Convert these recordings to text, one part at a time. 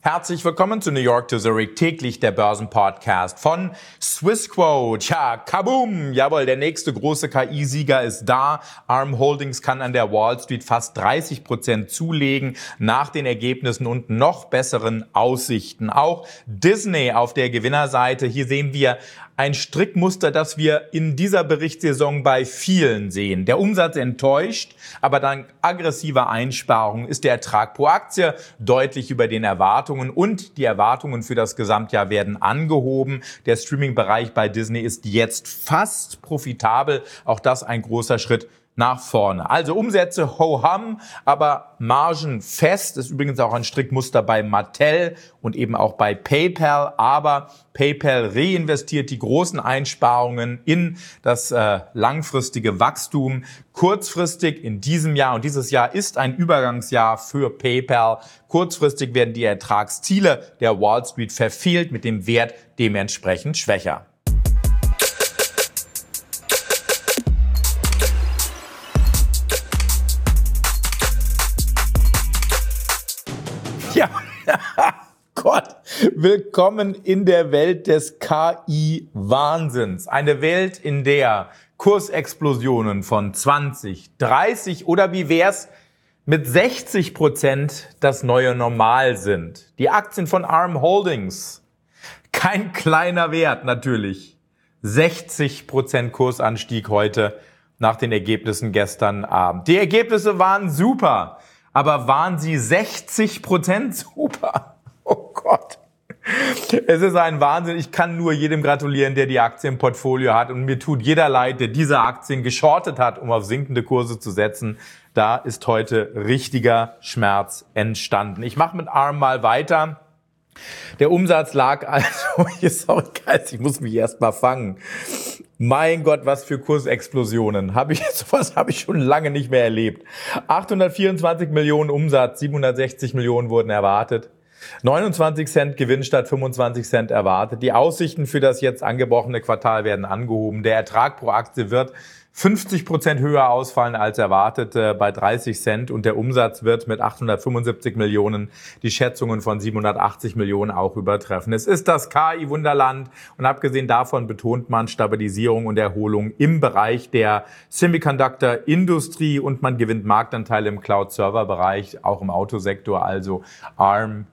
Herzlich willkommen zu New York to Zurich, täglich der Börsenpodcast von Swissquote. Ja, kaboom! Jawohl, der nächste große KI-Sieger ist da. ARM Holdings kann an der Wall Street fast 30% zulegen nach den Ergebnissen und noch besseren Aussichten. Auch Disney auf der Gewinnerseite. Hier sehen wir ein Strickmuster, das wir in dieser Berichtssaison bei vielen sehen. Der Umsatz enttäuscht, aber dank aggressiver Einsparungen ist der Ertrag pro Aktie deutlich über den Erwartungen und die Erwartungen für das Gesamtjahr werden angehoben. Der Streaming-Bereich bei Disney ist jetzt fast profitabel. Auch das ein großer Schritt nach vorne. Also Umsätze ho-hum, aber Margen fest. Ist übrigens auch ein Strickmuster bei Mattel und eben auch bei PayPal. Aber PayPal reinvestiert die großen Einsparungen in das langfristige Wachstum. Kurzfristig in diesem Jahr, und dieses Jahr ist ein Übergangsjahr für PayPal, kurzfristig werden die Ertragsziele der Wall Street verfehlt, mit dem Wert dementsprechend schwächer. Ja, Gott, willkommen in der Welt des KI-Wahnsinns. Eine Welt, in der Kursexplosionen von 20, 30 oder wie wär's mit 60% das neue Normal sind. Die Aktien von ARM Holdings, kein kleiner Wert natürlich. 60% Kursanstieg heute nach den Ergebnissen gestern Abend. Die Ergebnisse waren super. Aber waren sie 60% super? Oh Gott. Es ist ein Wahnsinn. Ich kann nur jedem gratulieren, der die Aktie im Portfolio hat. Und mir tut jeder leid, der diese Aktien geschortet hat, um auf sinkende Kurse zu setzen. Da ist heute richtiger Schmerz entstanden. Ich mache mit ARM mal weiter. Der Umsatz lag also, ich muss mich erst mal fangen. Mein Gott, was für Kursexplosionen. Sowas habe ich schon lange nicht mehr erlebt. 824 Millionen Umsatz, 760 Millionen wurden erwartet. 29 Cent Gewinn statt 25 Cent erwartet. Die Aussichten für das jetzt angebrochene Quartal werden angehoben. Der Ertrag pro Aktie wird 50% höher ausfallen als erwartet bei 30 Cent und der Umsatz wird mit 875 Millionen die Schätzungen von 780 Millionen auch übertreffen. Es ist das KI-Wunderland und abgesehen davon betont man Stabilisierung und Erholung im Bereich der Semiconductor-Industrie und man gewinnt Marktanteile im Cloud-Server-Bereich, auch im Autosektor, also ARM.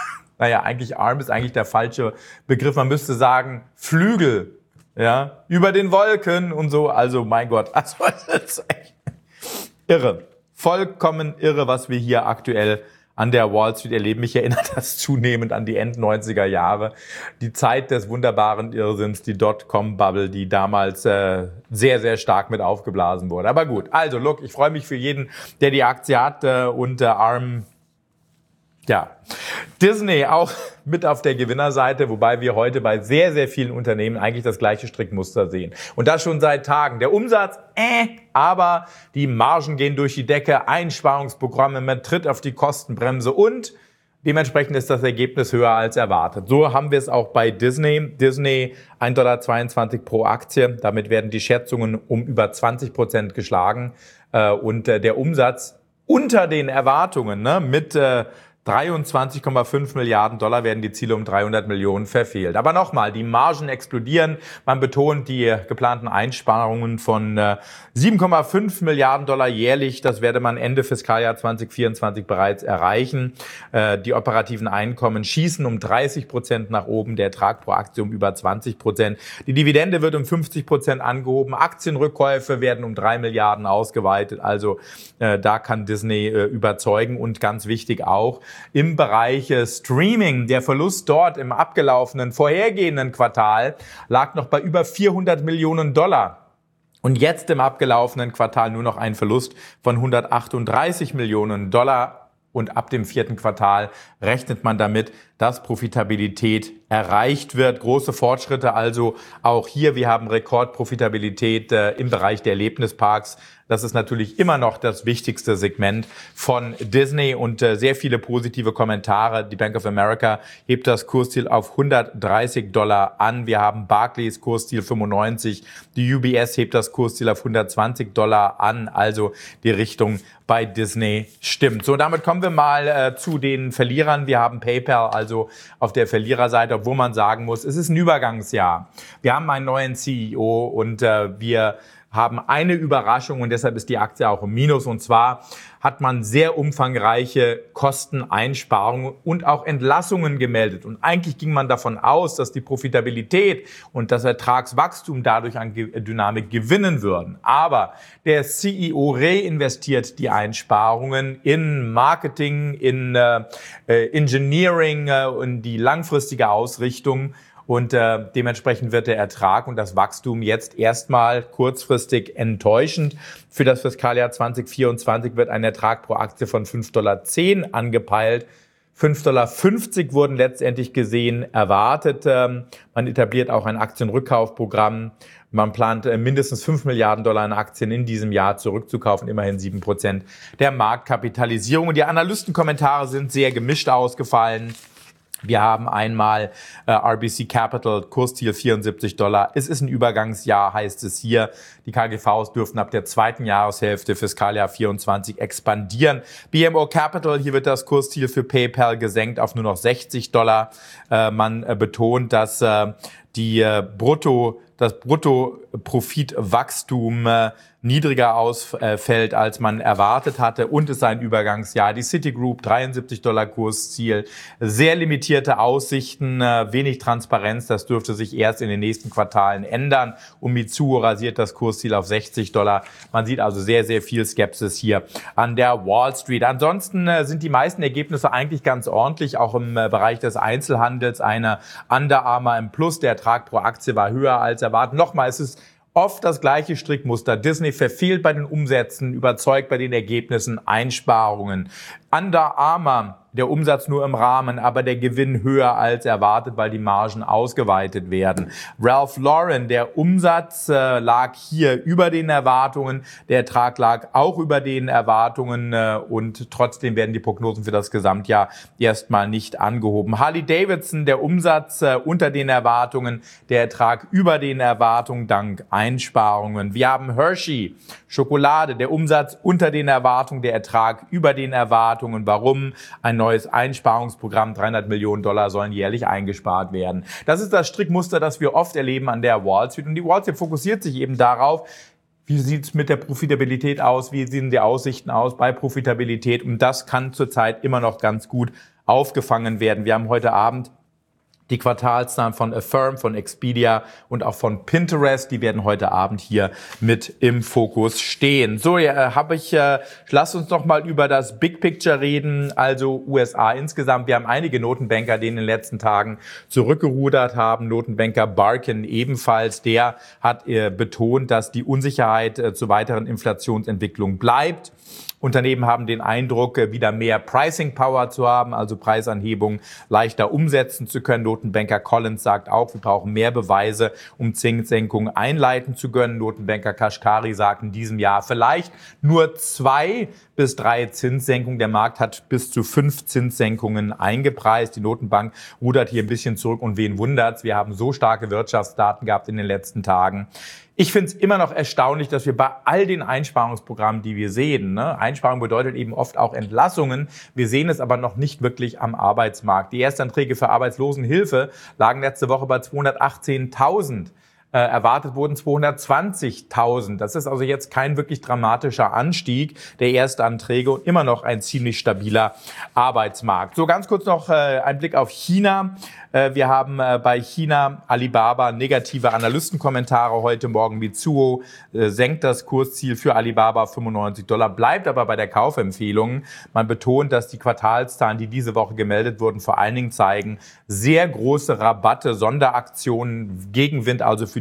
ARM ist eigentlich der falsche Begriff. Man müsste sagen Flügel. Ja, über den Wolken und so, also mein Gott, also das ist echt irre, vollkommen irre, was wir hier aktuell an der Wall Street erleben. Mich erinnert das zunehmend an die End-90er Jahre, die Zeit des wunderbaren Irrsinns, die Dotcom-Bubble, die damals sehr, sehr stark mit aufgeblasen wurde. Aber gut, also look, ich freue mich für jeden, der die Aktie hat und ARM. Ja, Disney auch mit auf der Gewinnerseite, wobei wir heute bei sehr, sehr vielen Unternehmen eigentlich das gleiche Strickmuster sehen. Und das schon seit Tagen. Der Umsatz, aber die Margen gehen durch die Decke, Einsparungsprogramme, man tritt auf die Kostenbremse und dementsprechend ist das Ergebnis höher als erwartet. So haben wir es auch bei Disney. Disney 1,22 $ pro Aktie. Damit werden die Schätzungen um über 20% geschlagen. Und der Umsatz unter den Erwartungen, mit 23,5 Milliarden Dollar werden die Ziele um 300 Millionen verfehlt. Aber nochmal, die Margen explodieren. Man betont die geplanten Einsparungen von 7,5 Milliarden Dollar jährlich. Das werde man Ende Fiskaljahr 2024 bereits erreichen. Die operativen Einkommen schießen um 30% nach oben. Der Ertrag pro Aktie um über 20%. Die Dividende wird um 50% angehoben. Aktienrückkäufe werden um 3 Milliarden ausgeweitet. Also da kann Disney überzeugen. Und ganz wichtig auch, im Bereich Streaming. Der Verlust dort im abgelaufenen, vorhergehenden Quartal lag noch bei über 400 Millionen Dollar. Und jetzt im abgelaufenen Quartal nur noch ein Verlust von 138 Millionen Dollar. Und ab dem 4. Quartal rechnet man damit, dass Profitabilität erreicht wird. Große Fortschritte also auch hier. Wir haben Rekordprofitabilität im Bereich der Erlebnisparks. Das ist natürlich immer noch das wichtigste Segment von Disney und sehr viele positive Kommentare. Die Bank of America hebt das Kursziel auf $130 an. Wir haben Barclays Kursziel 95. Die UBS hebt das Kursziel auf $120 an. Also die Richtung bei Disney stimmt. So, damit kommen wir mal zu den Verlierern. Wir haben PayPal also auf der Verliererseite, obwohl man sagen muss, es ist ein Übergangsjahr. Wir haben einen neuen CEO und wir haben eine Überraschung und deshalb ist die Aktie auch im Minus. Und zwar hat man sehr umfangreiche Kosteneinsparungen und auch Entlassungen gemeldet. Und eigentlich ging man davon aus, dass die Profitabilität und das Ertragswachstum dadurch an Dynamik gewinnen würden. Aber der CEO reinvestiert die Einsparungen in Marketing, in Engineering und die langfristige Ausrichtung. Und dementsprechend wird der Ertrag und das Wachstum jetzt erstmal kurzfristig enttäuschend. Für das Fiskaljahr 2024 wird ein Ertrag pro Aktie von $5,10 angepeilt. $5,50 wurden letztendlich gesehen erwartet. Man etabliert auch ein Aktienrückkaufprogramm. Man plant mindestens $5 Milliarden in Aktien in diesem Jahr zurückzukaufen, immerhin 7% der Marktkapitalisierung. Und die Analystenkommentare sind sehr gemischt ausgefallen. Wir haben einmal RBC Capital, Kursziel $74. Es ist ein Übergangsjahr, heißt es hier. Die KGVs dürften ab der zweiten Jahreshälfte Fiskaljahr 24 expandieren. BMO Capital, hier wird das Kursziel für PayPal gesenkt auf nur noch $60. Man betont, dass das Bruttoprofitwachstum niedriger ausfällt, als man erwartet hatte, und es sei ein Übergangsjahr. Die Citigroup, $73 Kursziel, sehr limitierte Aussichten, wenig Transparenz, das dürfte sich erst in den nächsten Quartalen ändern. Und Mitsuo rasiert das Kursziel auf $60. Man sieht also sehr, sehr viel Skepsis hier an der Wall Street. Ansonsten sind die meisten Ergebnisse eigentlich ganz ordentlich, auch im Bereich des Einzelhandels. Eine Under Armour im Plus, der Ertrag pro Aktie war höher als erwartet. Nochmal, es ist oft das gleiche Strickmuster. Disney verfehlt bei den Umsätzen, überzeugt bei den Ergebnissen, Einsparungen. Under Armour, der Umsatz nur im Rahmen, aber der Gewinn höher als erwartet, weil die Margen ausgeweitet werden. Ralph Lauren, der Umsatz lag hier über den Erwartungen, der Ertrag lag auch über den Erwartungen und trotzdem werden die Prognosen für das Gesamtjahr erstmal nicht angehoben. Harley Davidson, der Umsatz unter den Erwartungen, der Ertrag über den Erwartungen dank Einsparungen. Wir haben Hershey, Schokolade, der Umsatz unter den Erwartungen, der Ertrag über den Erwartungen. Warum? Ein neues Einsparungsprogramm, $300 Millionen sollen jährlich eingespart werden. Das ist das Strickmuster, das wir oft erleben an der Wall Street. Und die Wall Street fokussiert sich eben darauf, wie sieht es mit der Profitabilität aus, wie sehen die Aussichten aus bei Profitabilität. Und das kann zurzeit immer noch ganz gut aufgefangen werden. Wir haben heute Abend die Quartalszahlen von Affirm, von Expedia und auch von Pinterest, die werden heute Abend hier mit im Fokus stehen. So, lass uns noch mal über das Big Picture reden, also USA insgesamt. Wir haben einige Notenbanker, die in den letzten Tagen zurückgerudert haben. Notenbanker Barkin ebenfalls, der hat betont, dass die Unsicherheit zur weiteren Inflationsentwicklung bleibt. Unternehmen haben den Eindruck, wieder mehr Pricing Power zu haben, also Preisanhebungen leichter umsetzen zu können. Notenbanker Collins sagt auch, wir brauchen mehr Beweise, um Zinssenkungen einleiten zu können. Notenbanker Kashkari sagt in diesem Jahr vielleicht nur 2 bis 3 Zinssenkungen. Der Markt hat bis zu 5 Zinssenkungen eingepreist. Die Notenbank rudert hier ein bisschen zurück und wen wundert's? Wir haben so starke Wirtschaftsdaten gehabt in den letzten Tagen. Ich finde es immer noch erstaunlich, dass wir bei all den Einsparungsprogrammen, die wir sehen, Einsparung bedeutet eben oft auch Entlassungen, wir sehen es aber noch nicht wirklich am Arbeitsmarkt. Die Erstanträge für Arbeitslosenhilfe lagen letzte Woche bei 218.000. Erwartet wurden 220.000. Das ist also jetzt kein wirklich dramatischer Anstieg der Erstanträge und immer noch ein ziemlich stabiler Arbeitsmarkt. So, ganz kurz noch ein Blick auf China. Wir haben bei China Alibaba negative Analystenkommentare heute Morgen. Mitsuo senkt das Kursziel für Alibaba auf $95, bleibt aber bei der Kaufempfehlung. Man betont, dass die Quartalszahlen, die diese Woche gemeldet wurden, vor allen Dingen zeigen, sehr große Rabatte, Sonderaktionen, Gegenwind also für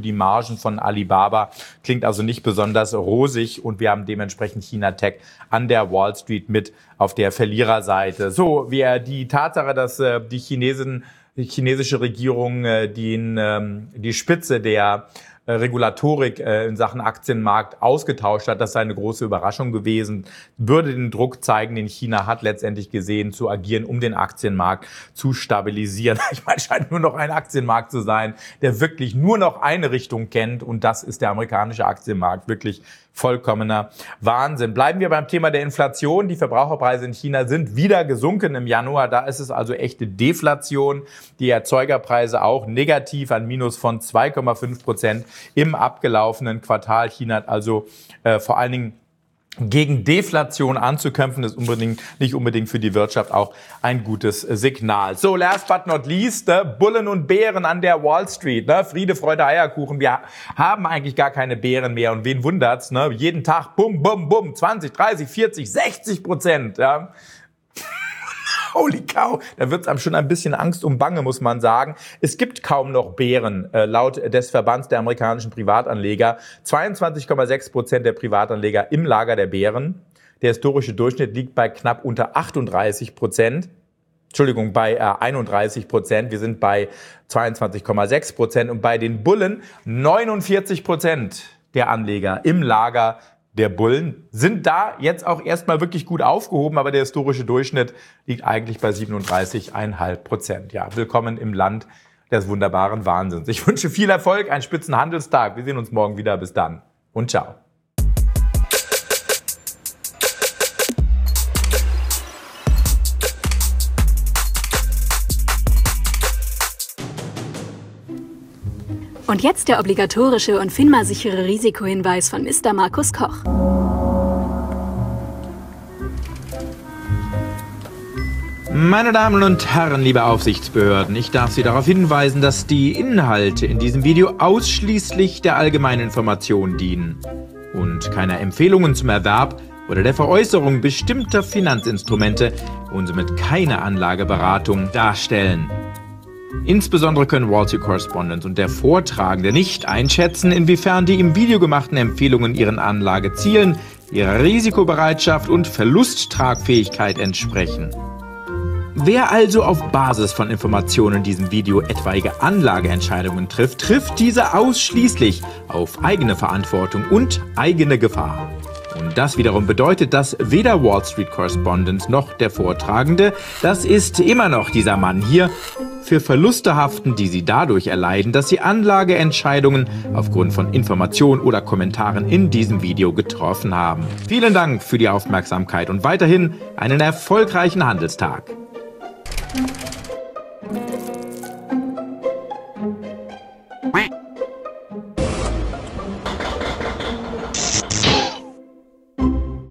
die Margen von Alibaba. Klingt also nicht besonders rosig und wir haben dementsprechend China Tech an der Wall Street mit auf der Verliererseite. So, die Tatsache, dass die chinesische Regierung die Spitze der Regulatorik in Sachen Aktienmarkt ausgetauscht hat, das sei eine große Überraschung gewesen, würde den Druck zeigen, den China hat letztendlich gesehen, zu agieren, um den Aktienmarkt zu stabilisieren. Ich meine, es scheint nur noch ein Aktienmarkt zu sein, der wirklich nur noch eine Richtung kennt und das ist der amerikanische Aktienmarkt. Wirklich vollkommener Wahnsinn. Bleiben wir beim Thema der Inflation. Die Verbraucherpreise in China sind wieder gesunken im Januar. Da ist es also echte Deflation. Die Erzeugerpreise auch negativ, ein Minus von 2,5% im abgelaufenen Quartal. China hat also vor allen Dingen gegen Deflation anzukämpfen, ist nicht unbedingt für die Wirtschaft auch ein gutes Signal. So, last but not least, Bullen und Bären an der Wall Street. Friede, Freude, Eierkuchen. Wir haben eigentlich gar keine Bären mehr. Und wen wundert's? Jeden Tag, bum, bum, bum, 20, 30, 40, 60%. Ja. Holy cow, da wird's einem schon ein bisschen Angst und Bange, muss man sagen. Es gibt kaum noch Bären, laut des Verbands der amerikanischen Privatanleger. 22,6% der Privatanleger im Lager der Bären. Der historische Durchschnitt liegt bei knapp unter 38%. Entschuldigung, bei 31%. Wir sind bei 22,6%. Und bei den Bullen 49% der Anleger im Lager der Bullen sind da jetzt auch erstmal wirklich gut aufgehoben, aber der historische Durchschnitt liegt eigentlich bei 37,5%. Ja, willkommen im Land des wunderbaren Wahnsinns. Ich wünsche viel Erfolg, einen Spitzenhandelstag. Wir sehen uns morgen wieder. Bis dann und ciao. Und jetzt der obligatorische und FINMA-sichere Risikohinweis von Mr. Markus Koch. Meine Damen und Herren, liebe Aufsichtsbehörden, ich darf Sie darauf hinweisen, dass die Inhalte in diesem Video ausschließlich der allgemeinen Information dienen und keine Empfehlungen zum Erwerb oder der Veräußerung bestimmter Finanzinstrumente und somit keine Anlageberatung darstellen. Insbesondere können Wall Street Correspondent und der Vortragende nicht einschätzen, inwiefern die im Video gemachten Empfehlungen ihren Anlagezielen, ihrer Risikobereitschaft und Verlusttragfähigkeit entsprechen. Wer also auf Basis von Informationen in diesem Video etwaige Anlageentscheidungen trifft, trifft diese ausschließlich auf eigene Verantwortung und eigene Gefahr. Und das wiederum bedeutet, dass weder Wall Street Correspondent noch der Vortragende, das ist immer noch dieser Mann hier, für Verluste haften, die sie dadurch erleiden, dass sie Anlageentscheidungen aufgrund von Informationen oder Kommentaren in diesem Video getroffen haben. Vielen Dank für die Aufmerksamkeit und weiterhin einen erfolgreichen Handelstag.